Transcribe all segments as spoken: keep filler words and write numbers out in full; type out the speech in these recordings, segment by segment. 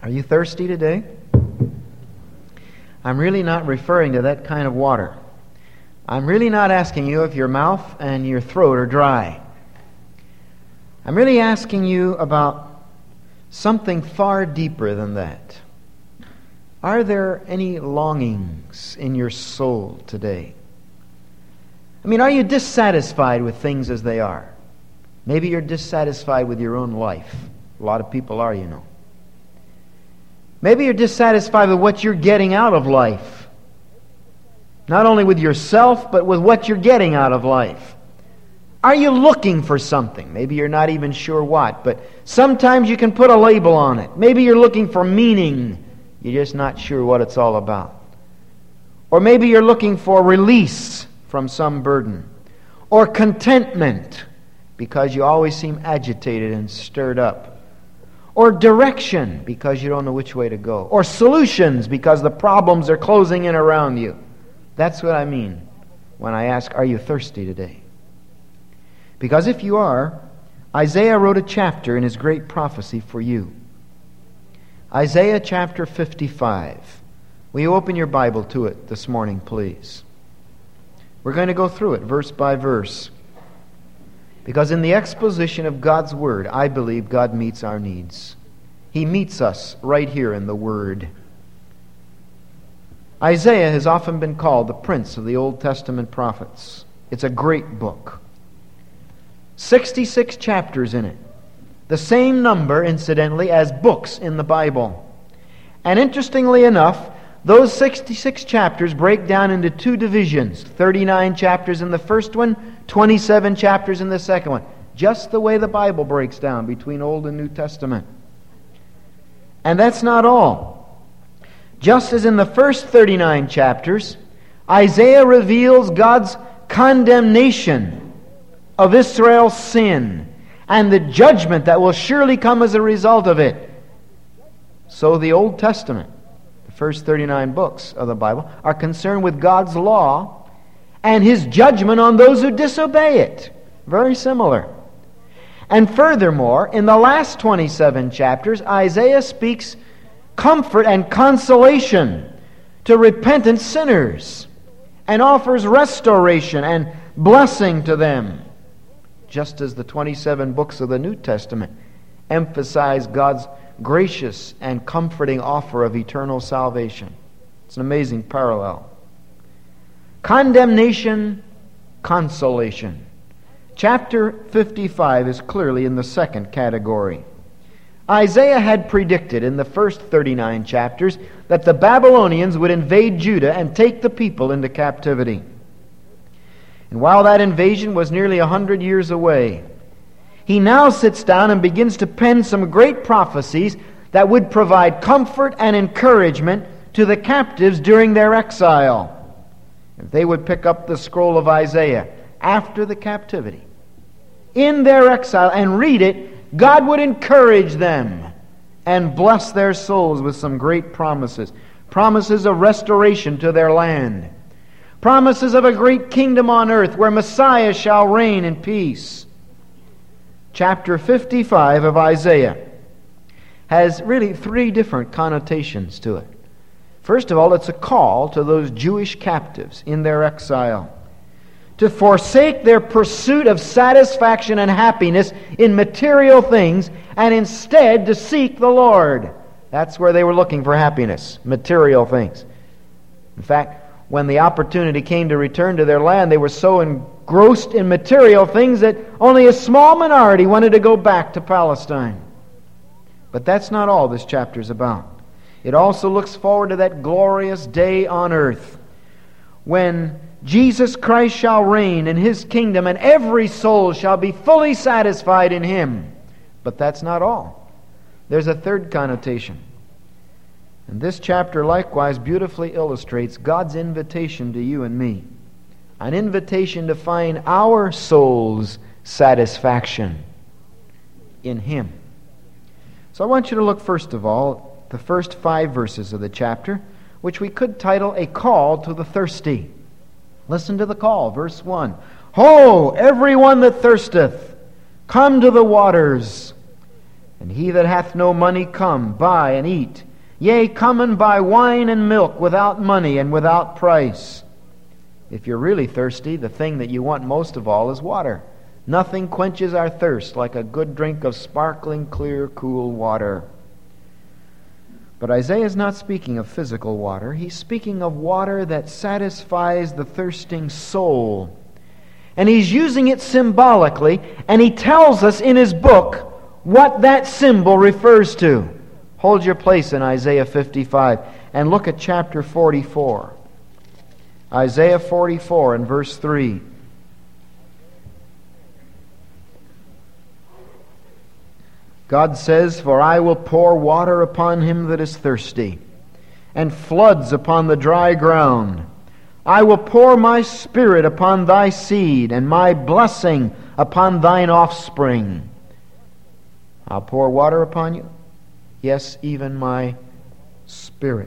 Are you thirsty today? I'm really not referring to that kind of water. I'm really not asking you if your mouth and your throat are dry. I'm really asking you about something far deeper than that. Are there any longings in your soul today? I mean, are you dissatisfied with things as they are? Maybe you're dissatisfied with your own life. A lot of people are, you know. Maybe you're dissatisfied with what you're getting out of life. Not only with yourself, but with what you're getting out of life. Are you looking for something? Maybe you're not even sure what, but sometimes you can put a label on it. Maybe you're looking for meaning. You're just not sure what it's all about. Or maybe you're looking for release from some burden. Or contentment, because you always seem agitated and stirred up. Or direction, because you don't know which way to go. Or solutions, because the problems are closing in around you. That's what I mean when I ask, are you thirsty today? Because if you are, Isaiah wrote a chapter in his great prophecy for you. Isaiah chapter fifty-five. Will you open your Bible to it this morning, please? We're going to go through it verse by verse. Because in the exposition of God's Word, I believe God meets our needs. He meets us right here in the Word. Isaiah has often been called the prince of the Old Testament prophets. It's a great book. sixty-six chapters in it. The same number, incidentally, as books in the Bible. And interestingly enough, those sixty-six chapters break down into two divisions. thirty-nine chapters in the first one, twenty-seven chapters in the second one. Just the way the Bible breaks down between Old and New Testament. And that's not all. Just as in the first thirty-nine chapters, Isaiah reveals God's condemnation of Israel's sin and the judgment that will surely come as a result of it. So the Old Testament, the first thirty-nine books of the Bible, are concerned with God's law and His judgment on those who disobey it. Very similar. And furthermore, in the last twenty-seven chapters, Isaiah speaks comfort and consolation to repentant sinners and offers restoration and blessing to them, just as the twenty-seven books of the New Testament emphasize God's gracious and comforting offer of eternal salvation. It's an amazing parallel. Condemnation, consolation. Chapter fifty-five is clearly in the second category. Isaiah had predicted in the first thirty-nine chapters that the Babylonians would invade Judah and take the people into captivity. And while that invasion was nearly a hundred years away, he now sits down and begins to pen some great prophecies that would provide comfort and encouragement to the captives during their exile. If they would pick up the scroll of Isaiah after the captivity, in their exile, and read it, God would encourage them and bless their souls with some great promises. Promises of restoration to their land. Promises of a great kingdom on earth where Messiah shall reign in peace. Chapter fifty-five of Isaiah has really three different connotations to it. First of all, it's a call to those Jewish captives in their exile to forsake their pursuit of satisfaction and happiness in material things and instead to seek the Lord. That's where they were looking for happiness, material things. In fact, when the opportunity came to return to their land, they were so engrossed in material things that only a small minority wanted to go back to Palestine. But that's not all this chapter is about. It also looks forward to that glorious day on earth when Jesus Christ shall reign in His kingdom and every soul shall be fully satisfied in Him. But that's not all. There's a third connotation. And this chapter likewise beautifully illustrates God's invitation to you and me. An invitation to find our soul's satisfaction in Him. So I want you to look first of all at the first five verses of the chapter, which we could title A Call to the Thirsty. Listen to the call, verse one. Ho, everyone that thirsteth, come to the waters. And he that hath no money, come, buy and eat. Yea, come and buy wine and milk without money and without price. If you're really thirsty, the thing that you want most of all is water. Nothing quenches our thirst like a good drink of sparkling, clear, cool water. But Isaiah is not speaking of physical water. He's speaking of water that satisfies the thirsting soul. And he's using it symbolically, and he tells us in his book what that symbol refers to. Hold your place in Isaiah fifty-five and look at chapter forty-four. Isaiah forty-four and verse three. God says, "For I will pour water upon him that is thirsty, and floods upon the dry ground. I will pour my Spirit upon thy seed, and my blessing upon thine offspring." I'll pour water upon you. Yes, even my Spirit.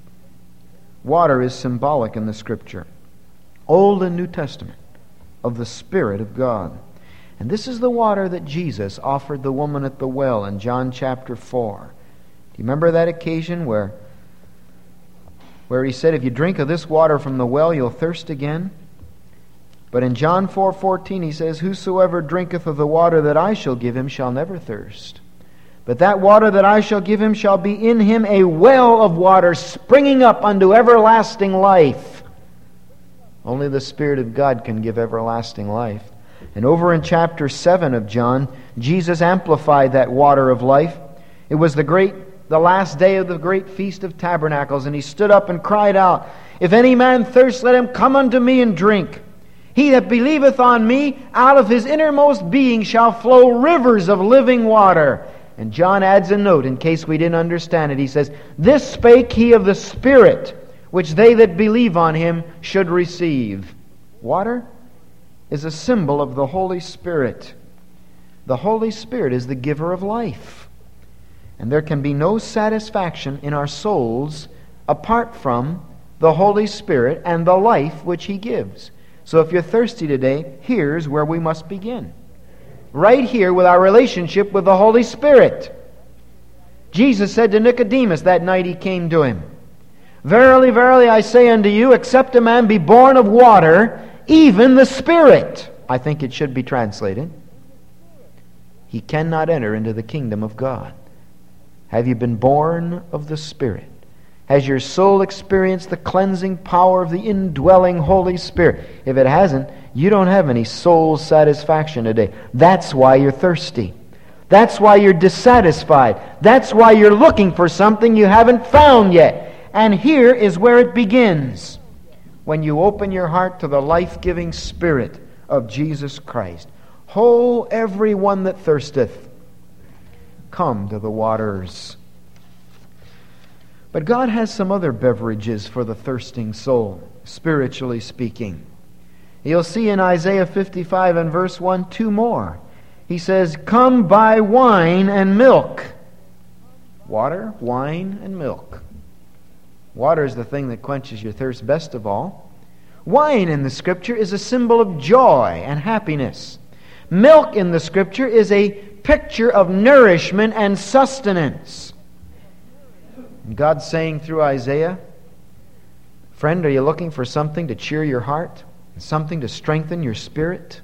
Water is symbolic in the Scripture, Old and New Testament, of the Spirit of God. And this is the water that Jesus offered the woman at the well in John chapter four. Do you remember that occasion where, where he said, "If you drink of this water from the well, you'll thirst again"? But in John four fourteen he says, "Whosoever drinketh of the water that I shall give him shall never thirst. But that water that I shall give him shall be in him a well of water springing up unto everlasting life." Only the Spirit of God can give everlasting life. And over in chapter seven of John, Jesus amplified that water of life. It was the great, the last day of the great Feast of Tabernacles, and he stood up and cried out, "If any man thirst, let him come unto me and drink. He that believeth on me, out of his innermost being shall flow rivers of living water." And John adds a note in case we didn't understand it. He says, "This spake he of the Spirit, which they that believe on him should receive." Water is a symbol of the Holy Spirit. The Holy Spirit is the giver of life. And there can be no satisfaction in our souls apart from the Holy Spirit and the life which He gives. So if you're thirsty today, here's where we must begin. Right here with our relationship with the Holy Spirit. Jesus said to Nicodemus that night he came to him, "Verily, verily, I say unto you, except a man be born of water, even the Spirit," I think it should be translated, "he cannot enter into the kingdom of God." Have you been born of the Spirit? Has your soul experienced the cleansing power of the indwelling Holy Spirit? If it hasn't, you don't have any soul satisfaction today. That's why you're thirsty. That's why you're dissatisfied. That's why you're looking for something you haven't found yet. And here is where it begins. When you open your heart to the life-giving Spirit of Jesus Christ. "Ho, every one that thirsteth, come to the waters." But God has some other beverages for the thirsting soul, spiritually speaking. You'll see in Isaiah fifty-five and verse one, two more. He says, "Come buy wine and milk." Water, wine, and milk. Water is the thing that quenches your thirst best of all. Wine in the Scripture is a symbol of joy and happiness. Milk in the Scripture is a picture of nourishment and sustenance. And God's saying through Isaiah, "Friend, are you looking for something to cheer your heart? Something to strengthen your spirit?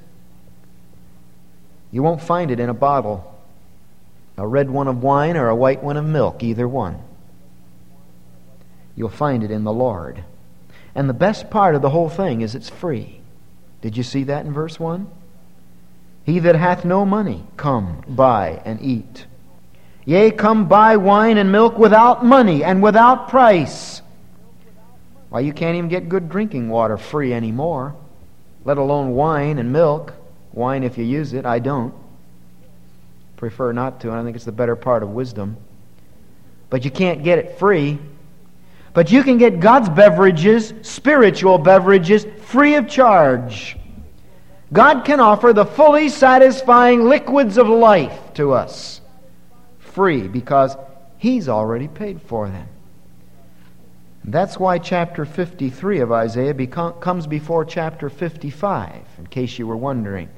You won't find it in a bottle. A red one of wine or a white one of milk, either one. You'll find it in the Lord. And the best part of the whole thing is it's free. Did you see that in verse one? "He that hath no money, come, buy and eat. Yea, come buy wine and milk without money and without price." Why, you can't even get good drinking water free anymore, let alone wine and milk. Wine if you use it, I don't. Prefer not to, and I think it's the better part of wisdom. But you can't get it free. But you can get God's beverages, spiritual beverages, free of charge. God can offer the fully satisfying liquids of life to us, free, because He's already paid for them. And that's why chapter fifty-three of Isaiah become, comes before chapter fifty-five, in case you were wondering.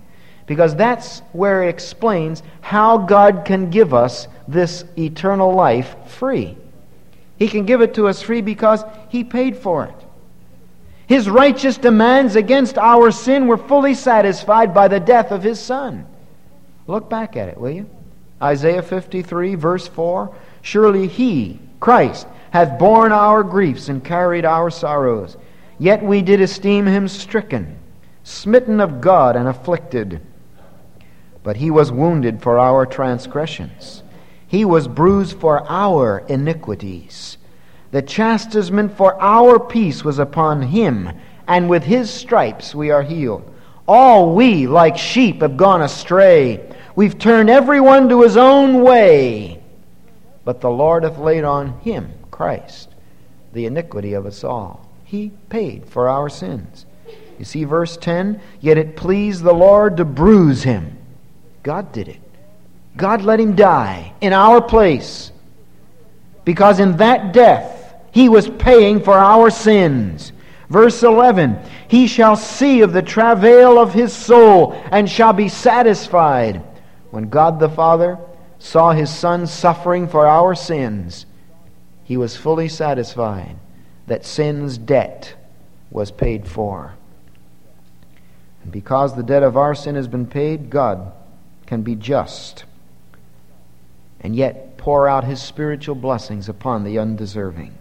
because that's where it explains how God can give us this eternal life free. He can give it to us free because He paid for it. His righteous demands against our sin were fully satisfied by the death of His Son. Look back at it, will you? Isaiah fifty-three, verse four, surely He, Christ, hath borne our griefs and carried our sorrows. Yet we did esteem Him stricken, smitten of God, and afflicted. But He was wounded for our transgressions. He was bruised for our iniquities. The chastisement for our peace was upon Him, and with His stripes we are healed. All we, like sheep, have gone astray. We've turned everyone to his own way. But the Lord hath laid on Him, Christ, the iniquity of us all. He paid for our sins. You see verse ten? Yet it pleased the Lord to bruise Him. God did it. God let Him die in our place. Because in that death, He was paying for our sins. Verse eleven, He shall see of the travail of His soul, and shall be satisfied. When God the Father saw His Son suffering for our sins, He was fully satisfied that sin's debt was paid for. And because the debt of our sin has been paid, God can be just and yet pour out His spiritual blessings upon the undeserving.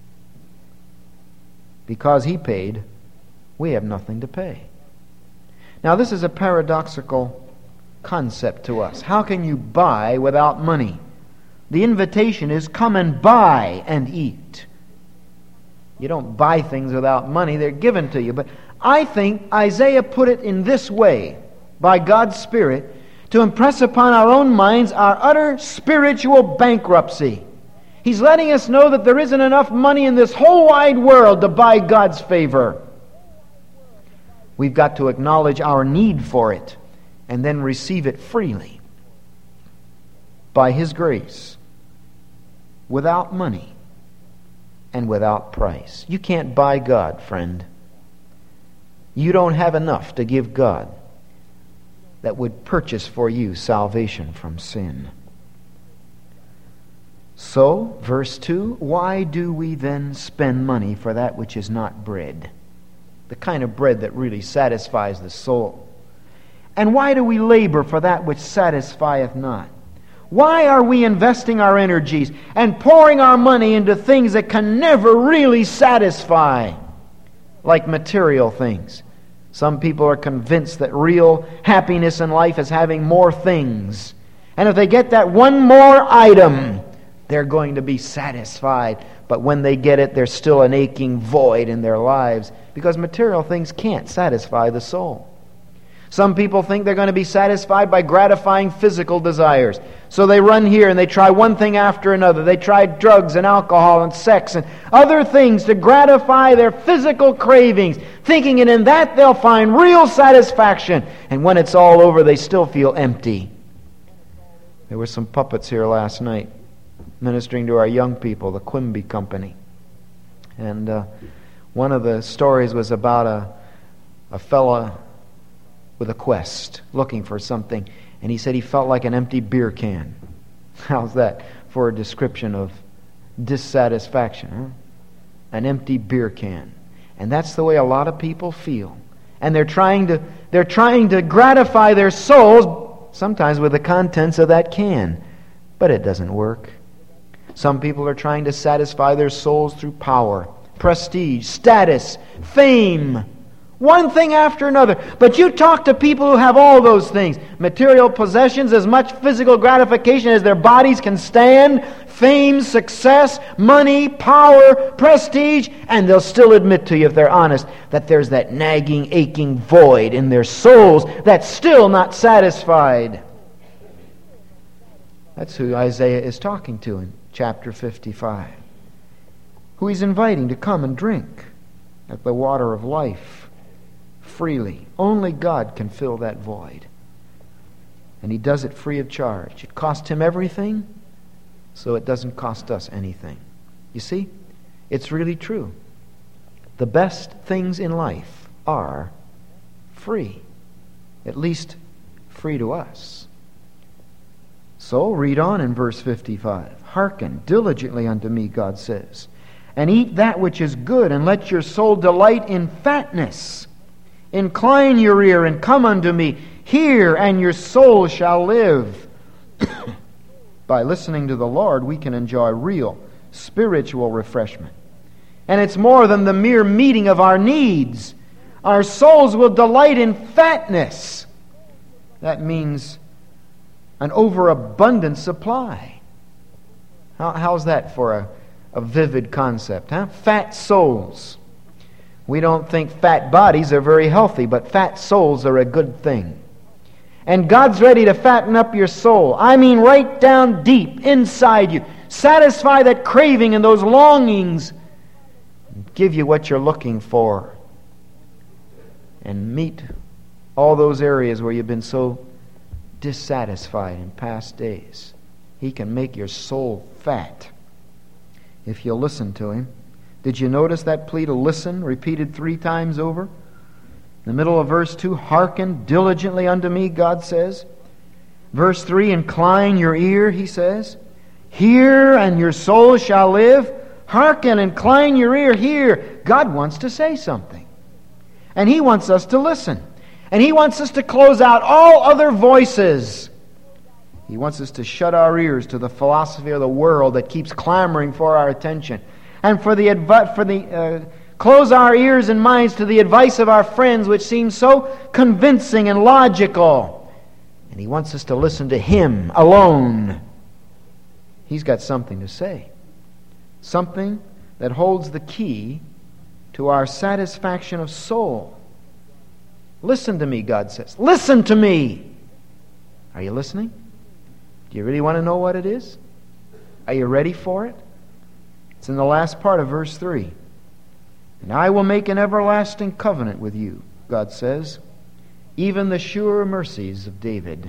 Because He paid, we have nothing to pay. Now this is a paradoxical concept to us. How can you buy without money? The invitation is, come and buy and eat. You don't buy things without money, they're given to you. But I think Isaiah put it in this way, by God's Spirit, to impress upon our own minds our utter spiritual bankruptcy. He's letting us know that there isn't enough money in this whole wide world to buy God's favor. We've got to acknowledge our need for it and then receive it freely by His grace, without money and without price. You can't buy God, friend. You don't have enough to give God that would purchase for you salvation from sin. So, verse two, why do we then spend money for that which is not bread? The kind of bread that really satisfies the soul. And why do we labor for that which satisfieth not? Why are we investing our energies and pouring our money into things that can never really satisfy, like material things? Some people are convinced that real happiness in life is having more things. And if they get that one more item, they're going to be satisfied. But when they get it, there's still an aching void in their lives, because material things can't satisfy the soul. Some people think they're going to be satisfied by gratifying physical desires. So they run here and they try one thing after another. They try drugs and alcohol and sex and other things to gratify their physical cravings, thinking that in that they'll find real satisfaction. And when it's all over, they still feel empty. There were some puppets here last night ministering to our young people, the Quimby Company. And uh, one of the stories was about a, a fella with a quest, looking for something. And he said he felt like an empty beer can. How's that for a description of dissatisfaction? Huh? An empty beer can. And that's the way a lot of people feel. And they're trying to they're trying to gratify their souls, sometimes with the contents of that can. But it doesn't work. Some people are trying to satisfy their souls through power, prestige, status, fame, one thing after another. But you talk to people who have all those things. Material possessions, as much physical gratification as their bodies can stand, fame, success, money, power, prestige, and they'll still admit to you, if they're honest, that there's that nagging, aching void in their souls that's still not satisfied. That's who Isaiah is talking to in chapter fifty-five. Who he's inviting to come and drink at the water of life freely. Only God can fill that void. And He does it free of charge. It cost Him everything, so it doesn't cost us anything. You see, it's really true. The best things in life are free. At least free to us. So, read on in verse fifty-five. Hearken diligently unto me, God says, and eat that which is good, and let your soul delight in fatness. Incline your ear and come unto me. Hear, and your soul shall live. By listening to the Lord, we can enjoy real spiritual refreshment. And it's more than the mere meeting of our needs. Our souls will delight in fatness. That means an overabundant supply. How, how's that for a, a vivid concept, huh? Fat souls. We don't think fat bodies are very healthy, but fat souls are a good thing. And God's ready to fatten up your soul. I mean right down deep inside you. Satisfy that craving and those longings. Give you what you're looking for. And meet all those areas where you've been so dissatisfied in past days. He can make your soul fat if you'll listen to Him. Did you notice that plea to listen repeated three times over? In the middle of verse two, hearken diligently unto me, God says. Verse three, incline your ear, He says. Hear, and your soul shall live. Hearken, incline your ear, hear. God wants to say something. And He wants us to listen. And He wants us to close out all other voices. He wants us to shut our ears to the philosophy of the world that keeps clamoring for our attention. And for the advi- for the uh, close our ears and minds to the advice of our friends, which seems so convincing and logical. And He wants us to listen to Him alone. He's got something to say. Something that holds the key to our satisfaction of soul. Listen to me, God says. Listen to me. Are you listening? Do you really want to know what it is? Are you ready for it? It's in the last part of verse three. And I will make an everlasting covenant with you, God says, even the sure mercies of David.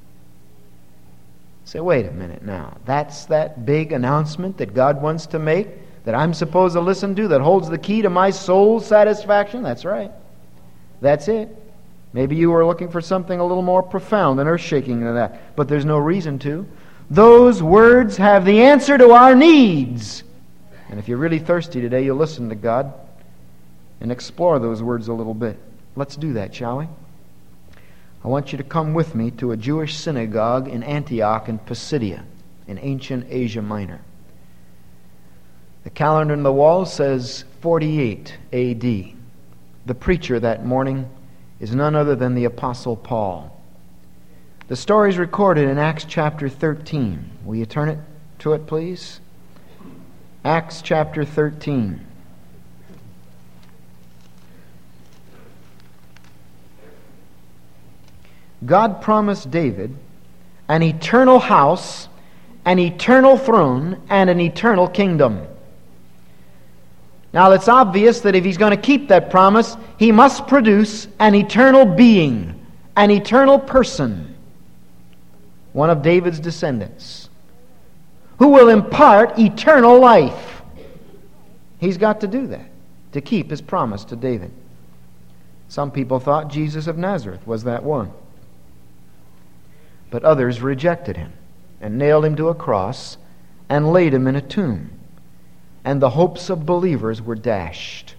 Say, wait a minute now. That's that big announcement that God wants to make, that I'm supposed to listen to, that holds the key to my soul's satisfaction? That's right. That's it. Maybe you were looking for something a little more profound and earth-shaking than that, but there's no reason to. Those words have the answer to our needs. And if you're really thirsty today, you'll listen to God and explore those words a little bit. Let's do that, shall we? I want you to come with me to a Jewish synagogue in Antioch in Pisidia, in ancient Asia Minor. The calendar on the wall says forty-eight A D. The preacher that morning is none other than the Apostle Paul. The story is recorded in Acts chapter thirteen. Will you turn it to it, please? Acts chapter thirteen. God promised David an eternal house, an eternal throne, and an eternal kingdom. Now it's obvious that if He's going to keep that promise, He must produce an eternal being, an eternal person, one of David's descendants, who will impart eternal life. He's got to do that to keep His promise to David. Some people thought Jesus of Nazareth was that one. But others rejected Him and nailed Him to a cross and laid Him in a tomb. And the hopes of believers were dashed.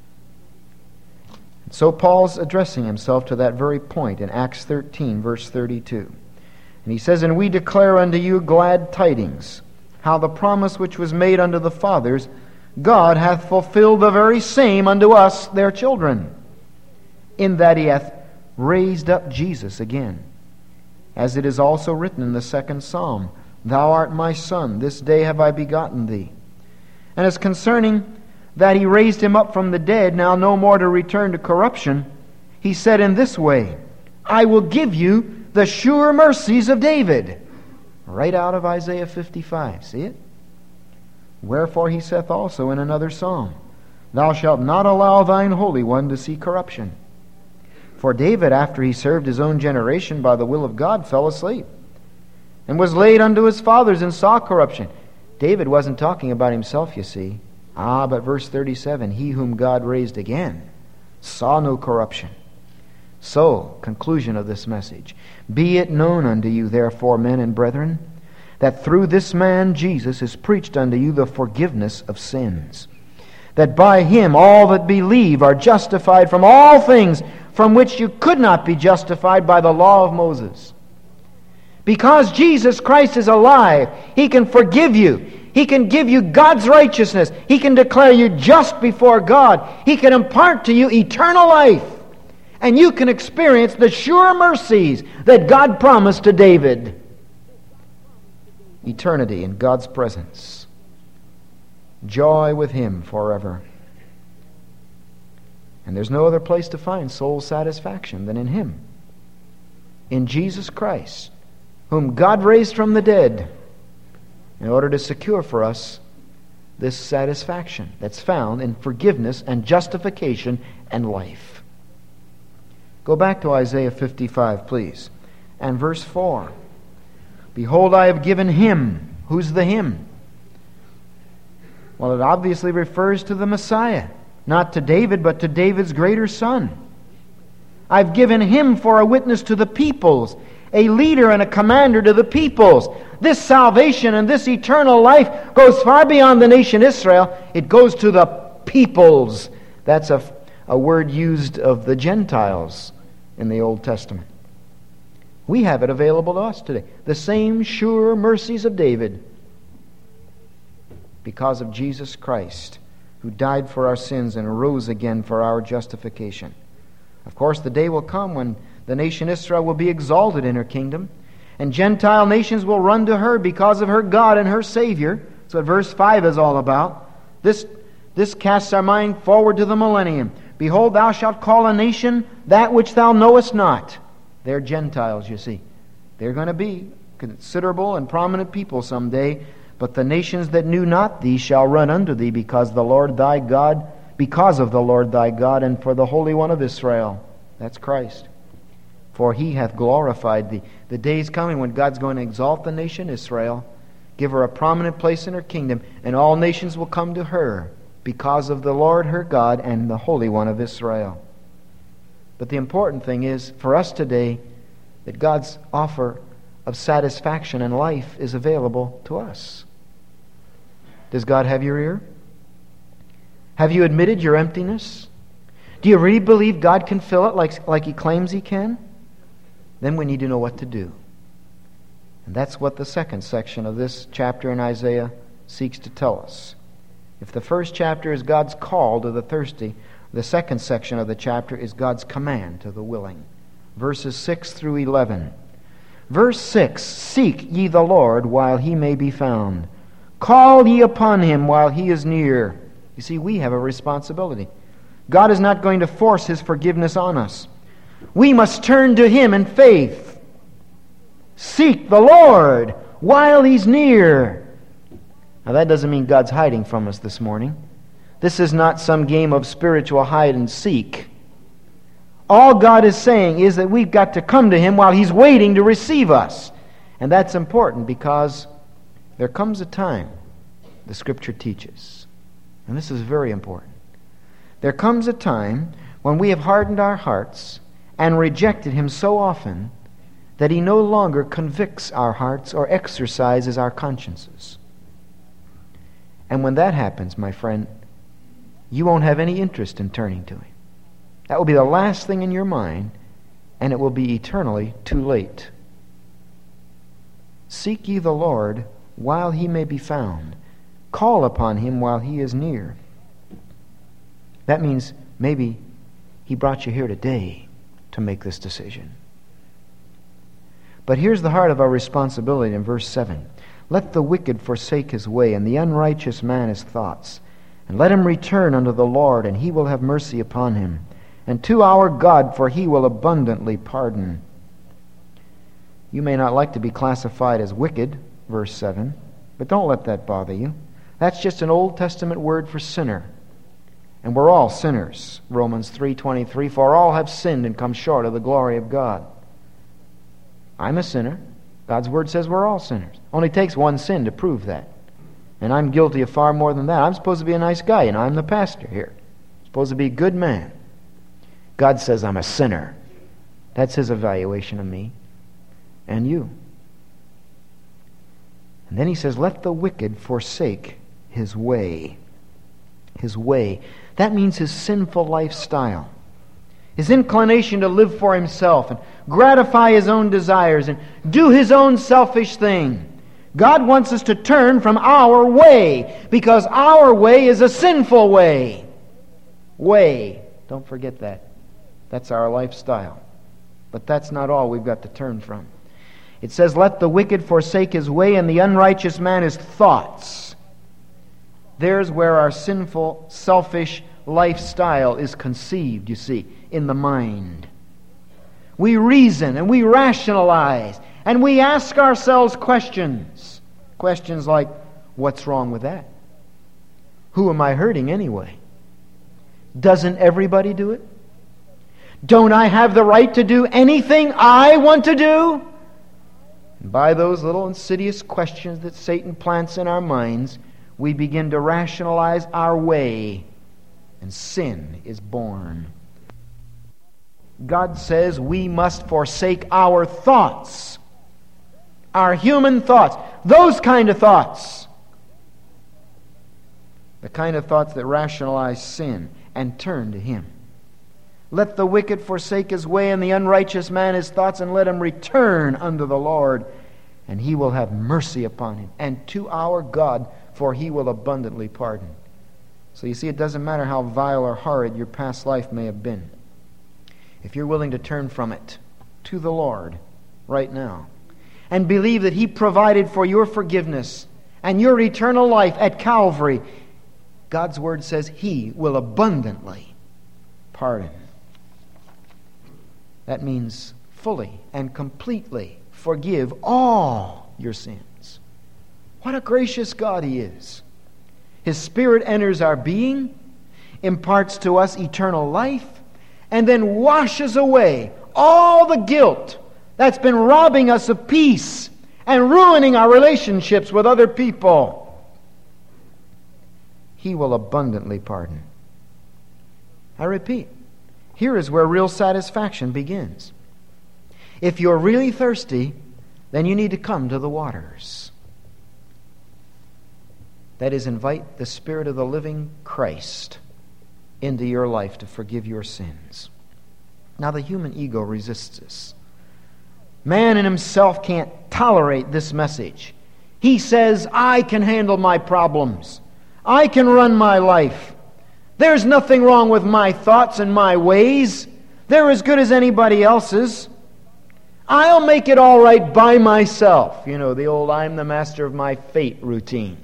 So Paul's addressing himself to that very point in Acts thirteen, verse thirty-two. And he says, And we declare unto you glad tidings, how the promise which was made unto the fathers, God hath fulfilled the very same unto us, their children, in that He hath raised up Jesus again. As it is also written in the second psalm, Thou art my son, this day have I begotten thee. And as concerning that He raised Him up from the dead, now no more to return to corruption, He said in this way, I will give you the sure mercies of David. Right out of Isaiah fifty-five. See it? Wherefore He saith also in another psalm, Thou shalt not allow thine Holy One to see corruption. For David, after he served his own generation by the will of God, fell asleep, and was laid unto his fathers, and saw corruption. David wasn't talking about himself, you see. Ah, but verse thirty-seven, He whom God raised again saw no corruption. So, conclusion of this message. Be it known unto you, therefore, men and brethren, that through this man Jesus is preached unto you the forgiveness of sins, that by him all that believe are justified from all things from which you could not be justified by the law of Moses. Because Jesus Christ is alive, He can forgive you. He can give you God's righteousness. He can declare you just before God. He can impart to you eternal life. And you can experience the sure mercies that God promised to David. Eternity in God's presence. Joy with Him forever. And there's no other place to find soul satisfaction than in Him. In Jesus Christ, whom God raised from the dead, in order to secure for us this satisfaction that's found in forgiveness and justification and life. Go back to Isaiah fifty-five, please, and verse four. Behold, I have given him. Who's the him? Well, it obviously refers to the Messiah. Not to David, but to David's greater son. I've given him for a witness to the peoples, a leader and a commander to the peoples. This salvation and this eternal life goes far beyond the nation Israel. It goes to the peoples. That's a, a word used of the Gentiles in the Old Testament. We have it available to us today. The same sure mercies of David, because of Jesus Christ, who died for our sins and rose again for our justification. Of course, the day will come when the nation Israel will be exalted in her kingdom, and Gentile nations will run to her because of her God and her Savior. That's what verse five is all about. This, this casts our mind forward to the millennium. Behold, thou shalt call a nation that which thou knowest not. They're Gentiles, you see. They're going to be considerable and prominent people someday. But the nations that knew not thee shall run unto thee, because the Lord thy God, because of the Lord thy God, and for the Holy One of Israel. That's Christ. For He hath glorified thee. The day is coming when God's going to exalt the nation Israel, give her a prominent place in her kingdom, and all nations will come to her because of the Lord her God and the Holy One of Israel. But the important thing is, for us today, that God's offer of satisfaction and life is available to us. Does God have your ear? Have you admitted your emptiness? Do you really believe God can fill it like, like He claims He can? Then we need to know what to do. And that's what the second section of this chapter in Isaiah seeks to tell us. If the first chapter is God's call to the thirsty, the second section of the chapter is God's command to the willing. Verses six through eleven. Verse six, seek ye the Lord while He may be found. Call ye upon Him while He is near. You see, we have a responsibility. God is not going to force His forgiveness on us. We must turn to Him in faith. Seek the Lord while He's near. Now that doesn't mean God's hiding from us this morning. This is not some game of spiritual hide and seek. All God is saying is that we've got to come to Him while He's waiting to receive us. And that's important because there comes a time, the Scripture teaches, and this is very important. There comes a time when we have hardened our hearts and rejected Him so often that He no longer convicts our hearts or exercises our consciences. And when that happens, my friend, you won't have any interest in turning to Him. That will be the last thing in your mind, and it will be eternally too late. Seek ye the Lord while He may be found. Call upon Him while He is near. That means maybe He brought you here today to make this decision. But here's the heart of our responsibility in verse seven. Let the wicked forsake his way, and the unrighteous man his thoughts. And let him return unto the Lord, and He will have mercy upon him. And to our God, for He will abundantly pardon. You may not like to be classified as wicked, verse seven, but don't let that bother you. That's just an Old Testament word for sinner. And we're all sinners, Romans three twenty-three, for all have sinned and come short of the glory of God. I'm a sinner. God's Word says we're all sinners. Only takes one sin to prove that. And I'm guilty of far more than that. I'm supposed to be a nice guy, and I'm the pastor here. I'm supposed to be a good man. God says I'm a sinner. That's his evaluation of me and you. And then he says, let the wicked forsake his way. His way. That means his sinful lifestyle. His inclination to live for himself and gratify his own desires and do his own selfish thing. God wants us to turn from our way, because our way is a sinful way. Way. Don't forget that. That's our lifestyle. But that's not all we've got to turn from. It says, let the wicked forsake his way, and the unrighteous man his thoughts. There's where our sinful, selfish lifestyle is conceived, you see, in the mind. We reason and we rationalize and we ask ourselves questions. Questions like, what's wrong with that? Who am I hurting anyway? Doesn't everybody do it? Don't I have the right to do anything I want to do? And by those little insidious questions that Satan plants in our minds, we begin to rationalize our way, and sin is born. God says we must forsake our thoughts, our human thoughts, those kind of thoughts, the kind of thoughts that rationalize sin, and turn to Him. Let the wicked forsake his way, and the unrighteous man his thoughts, and let him return unto the Lord, and He will have mercy upon him, and to our God, for He will abundantly pardon. So you see, it doesn't matter how vile or horrid your past life may have been. If you're willing to turn from it to the Lord right now, and believe that He provided for your forgiveness and your eternal life at Calvary, God's Word says He will abundantly pardon. That means fully and completely forgive all your sins. What a gracious God He is. His Spirit enters our being, imparts to us eternal life, and then washes away all the guilt that's been robbing us of peace and ruining our relationships with other people. He will abundantly pardon. I repeat, here is where real satisfaction begins. If you're really thirsty, then you need to come to the waters. That is, invite the Spirit of the living Christ into your life to forgive your sins. Now, the human ego resists this. Man in himself can't tolerate this message. He says, I can handle my problems. I can run my life. There's nothing wrong with my thoughts and my ways. They're as good as anybody else's. I'll make it all right by myself. You know, the old I'm the master of my fate routine.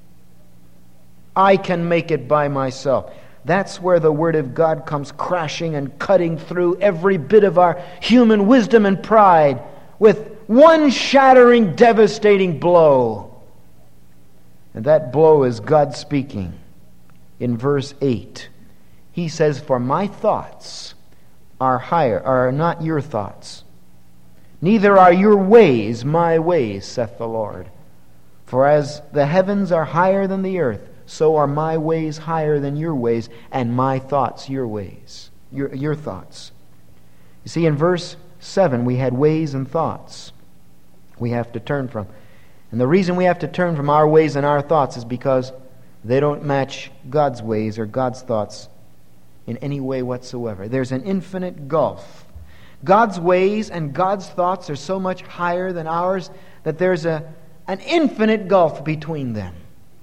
I can make it by myself. That's where the Word of God comes crashing and cutting through every bit of our human wisdom and pride with one shattering, devastating blow. And that blow is God speaking. In verse eight, He says, for my thoughts are higher, are not your thoughts. Neither are your ways my ways, saith the Lord. For as the heavens are higher than the earth, so are my ways higher than your ways, and my thoughts your ways, your, your thoughts. You see, in verse seven, we had ways and thoughts we have to turn from. And the reason we have to turn from our ways and our thoughts is because they don't match God's ways or God's thoughts in any way whatsoever. There's an infinite gulf. God's ways and God's thoughts are so much higher than ours that there's a an infinite gulf between them.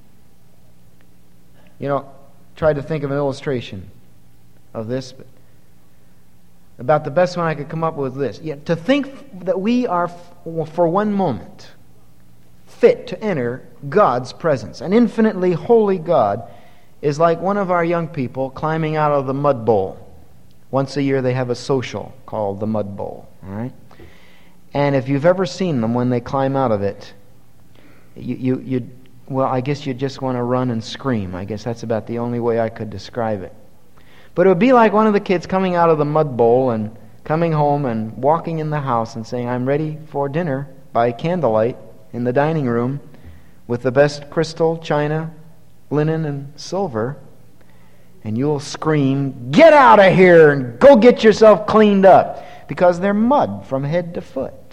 You know, tried to think of an illustration of this, but about the best one I could come up with this. Yeah, to think that we are, for one moment, fit to enter God's presence. An infinitely holy God is like one of our young people climbing out of the mud bowl. Once a year they have a social called the mud bowl. All right? And if you've ever seen them when they climb out of it, you, you, you well, I guess you just want to run and scream. I guess that's about the only way I could describe it. But it would be like one of the kids coming out of the mud bowl and coming home and walking in the house and saying, I'm ready for dinner by candlelight in the dining room with the best crystal, china, linen, and silver. And you'll scream, get out of here and go get yourself cleaned up. because they're mud from head to foot.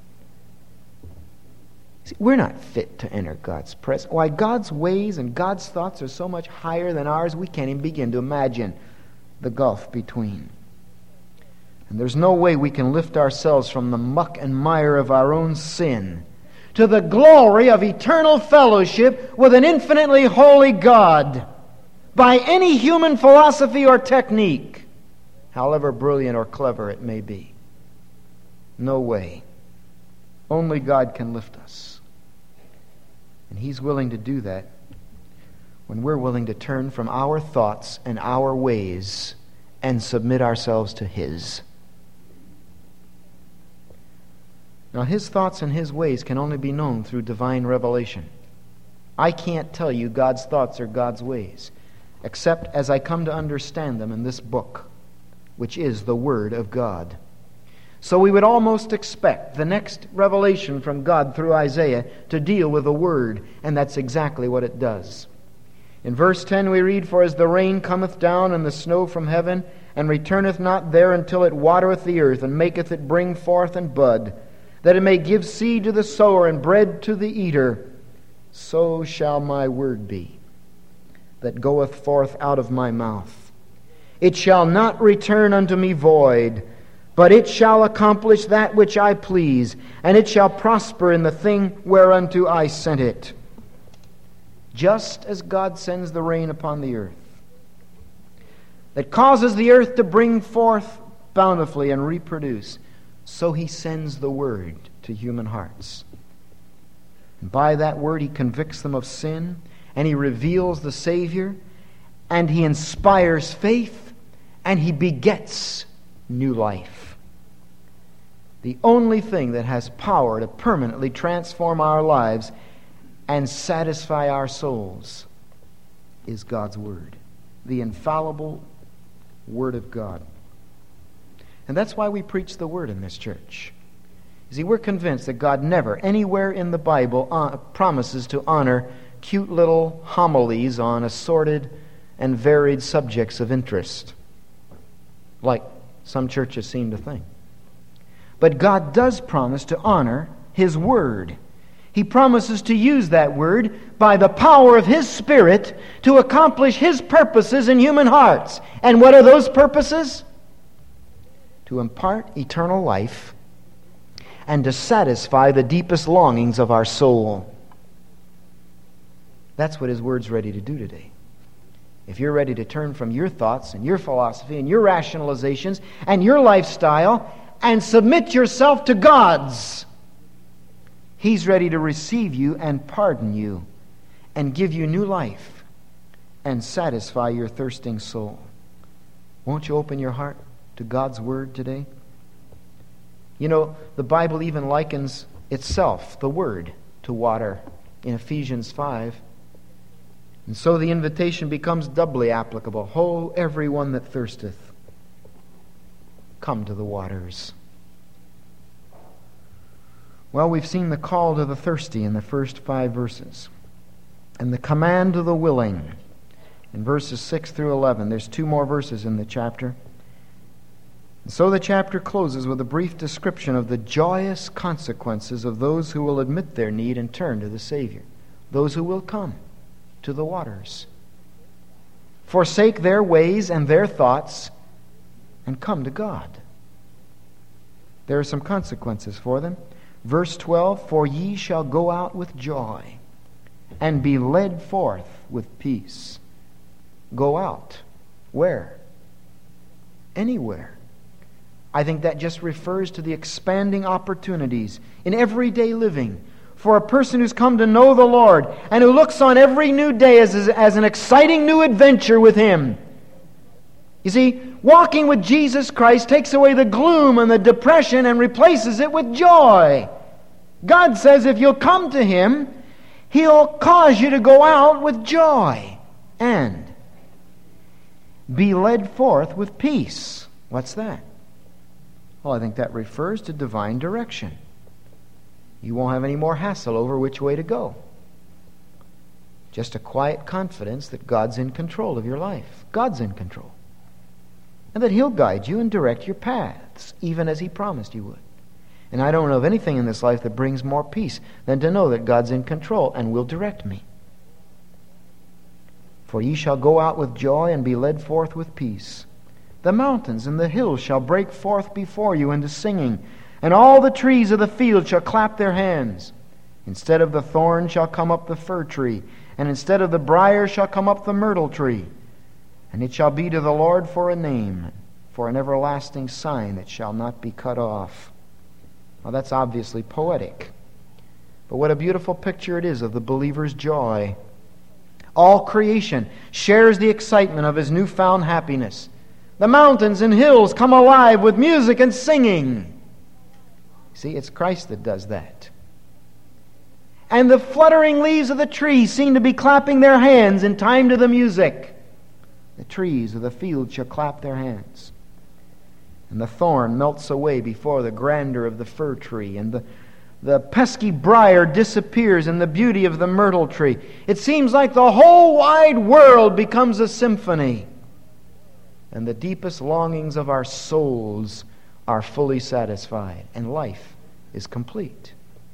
See, we're not fit to enter God's presence. Why, God's ways and God's thoughts are so much higher than ours, we can't even begin to imagine the gulf between. And there's no way we can lift ourselves from the muck and mire of our own sin to the glory of eternal fellowship with an infinitely holy God by any human philosophy or technique, however brilliant or clever it may be. No way. Only God can lift us. And He's willing to do that when we're willing to turn from our thoughts and our ways and submit ourselves to His. Now, His thoughts and His ways can only be known through divine revelation. I can't tell you God's thoughts or God's ways, except as I come to understand them in this book, which is the Word of God. So we would almost expect the next revelation from God through Isaiah to deal with the Word, and that's exactly what it does. In verse ten we read, "For as the rain cometh down and the snow from heaven, and returneth not there until it watereth the earth, and maketh it bring forth and bud, that it may give seed to the sower and bread to the eater, so shall my word be that goeth forth out of my mouth. It shall not return unto me void, but it shall accomplish that which I please, and it shall prosper in the thing whereunto I sent it." Just as God sends the rain upon the earth, that causes the earth to bring forth bountifully and reproduce, so He sends the Word to human hearts. And by that Word He convicts them of sin, and He reveals the Savior, and He inspires faith, and He begets new life. The only thing that has power to permanently transform our lives and satisfy our souls is God's Word, the infallible Word of God. And that's why we preach the Word in this church. You see, we're convinced that God never, anywhere in the Bible, uh, promises to honor cute little homilies on assorted and varied subjects of interest, like some churches seem to think. But God does promise to honor His Word. He promises to use that Word by the power of His Spirit to accomplish His purposes in human hearts. And what are those purposes? To impart eternal life and to satisfy the deepest longings of our soul. That's what His Word's ready to do today. If you're ready to turn from your thoughts and your philosophy and your rationalizations and your lifestyle and submit yourself to God's, He's ready to receive you and pardon you and give you new life and satisfy your thirsting soul. Won't you open your heart to God's Word today? You know, the Bible even likens itself, the Word, to water in Ephesians five. And so the invitation becomes doubly applicable. Ho, everyone that thirsteth, come to the waters. Well, we've seen the call to the thirsty in the first five verses, and the command to the willing in verses six through eleven. There's two more verses in the chapter. And so the chapter closes with a brief description of the joyous consequences of those who will admit their need and turn to the Savior, those who will come to the waters, forsake their ways and their thoughts, and come to God. There are some consequences for them. Verse twelve, "For ye shall go out with joy, and be led forth with peace." Go out. Where? Anywhere. I think that just refers to the expanding opportunities in everyday living for a person who's come to know the Lord and who looks on every new day as, as an exciting new adventure with Him. You see, walking with Jesus Christ takes away the gloom and the depression and replaces it with joy. God says if you'll come to Him, He'll cause you to go out with joy and be led forth with peace. What's that? Well, I think that refers to divine direction. You won't have any more hassle over which way to go. Just a quiet confidence that God's in control of your life. God's in control. and that He'll guide you and direct your paths, even as He promised He would. And I don't know of anything in this life that brings more peace than to know that God's in control and will direct me. For ye shall go out with joy and be led forth with peace. The mountains and the hills shall break forth before you into singing, and all the trees of the field shall clap their hands. Instead of the thorn shall come up the fir tree, and instead of the brier shall come up the myrtle tree. And it shall be to the Lord for a name, for an everlasting sign that shall not be cut off. Well, that's obviously poetic. But what a beautiful picture it is of the believer's joy. All creation shares the excitement of his newfound happiness. The mountains and hills come alive with music and singing. See, it's Christ that does that. And the fluttering leaves of the trees seem to be clapping their hands in time to the music. The trees of the field shall clap their hands. And the thorn melts away before the grandeur of the fir tree, and the, the pesky briar disappears in the beauty of the myrtle tree. It seems like the whole wide world becomes a symphony, and the deepest longings of our souls are fully satisfied, and life is complete.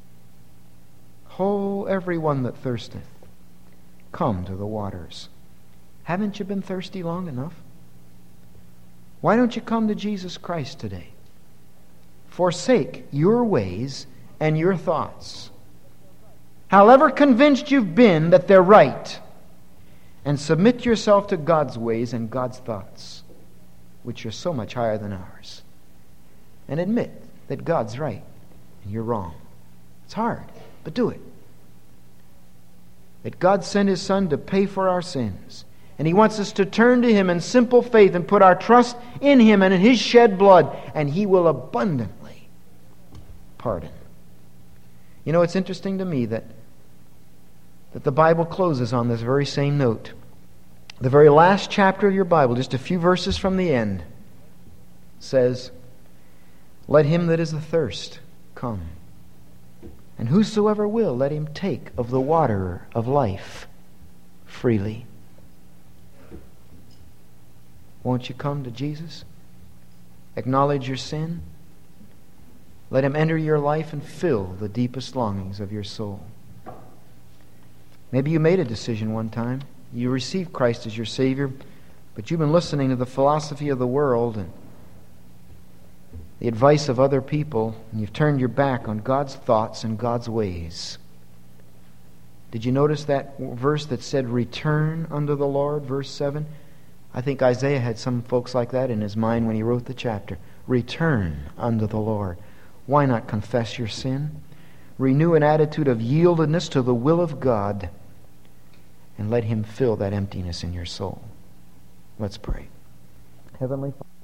Ho, everyone that thirsteth, come to the waters. Haven't you been thirsty long enough? Why don't you come to Jesus Christ today? Forsake your ways and your thoughts, however convinced you've been that they're right, and submit yourself to God's ways and God's thoughts, which are so much higher than ours. And admit that God's right and you're wrong. It's hard, but do it. That God sent His Son to pay for our sins. And He wants us to turn to Him in simple faith and put our trust in Him and in His shed blood, and He will abundantly pardon. You know, it's interesting to me that, that the Bible closes on this very same note. The very last chapter of your Bible, just a few verses from the end, says, "Let him that is athirst come, and whosoever will, let him take of the water of life freely." Won't you come to Jesus? Acknowledge your sin. Let Him enter your life and fill the deepest longings of your soul. Maybe you made a decision one time. You received Christ as your Savior, but you've been listening to the philosophy of the world and the advice of other people, and you've turned your back on God's thoughts and God's ways. Did you notice that verse that said, "Return unto the Lord," verse seven? I think Isaiah had some folks like that in his mind when he wrote the chapter. Return unto the Lord. Why not confess your sin? Renew an attitude of yieldedness to the will of God, and let Him fill that emptiness in your soul. Let's pray. Heavenly Father,